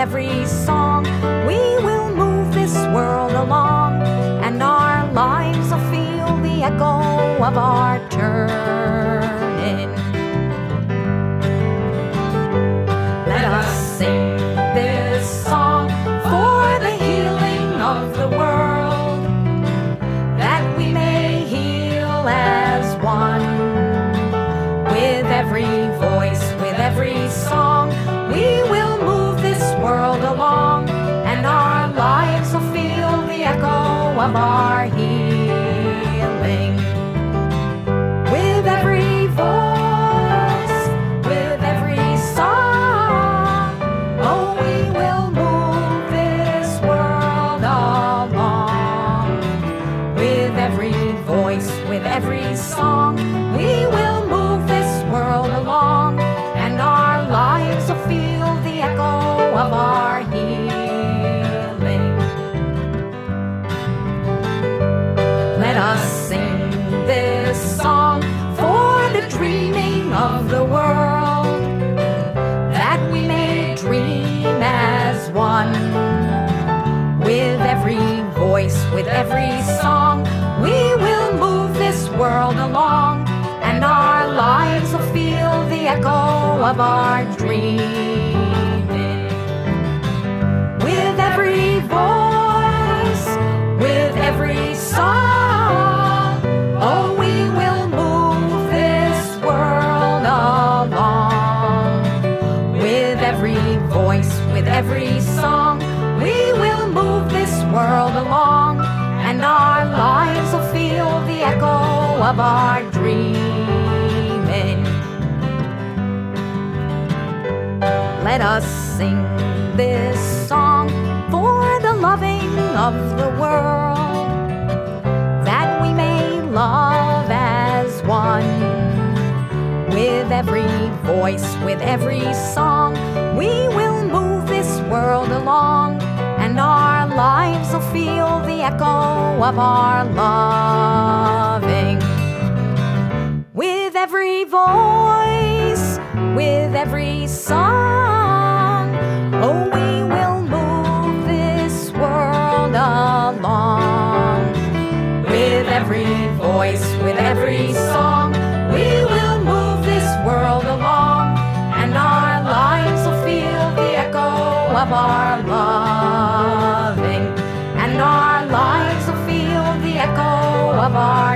every song, we will move this world along, and our lives will feel the echo of our turning. Let us sing this song for the healing of the world, that we may heal as one. With every voice, with every song, we will move this world along, and our lives will feel the echo of our healing. With every voice, with every song, oh, we will move this world along. With every voice, with every song, we will move this world along, and our lives will feel the echo of our healing. Let us sing this song for the dreaming of the world, that we may dream as one. With every voice, with every song, we will move this world along, and our lives will feel the echo of our dreaming. With every voice, with every song, oh, we will move this world along. With every voice, with every song, we will move this world along, and our lives will feel the echo of our dreaming. Let us sing this song for the loving of the world, that we may love as one. With every voice, with every song, we will move this world along, and our lives will feel the echo of our loving. With every voice, with every song, oh, we will move this world along. With every voice, with every song, we will move this world along, and our lives will feel the echo of our loving, and our lives will feel the echo of our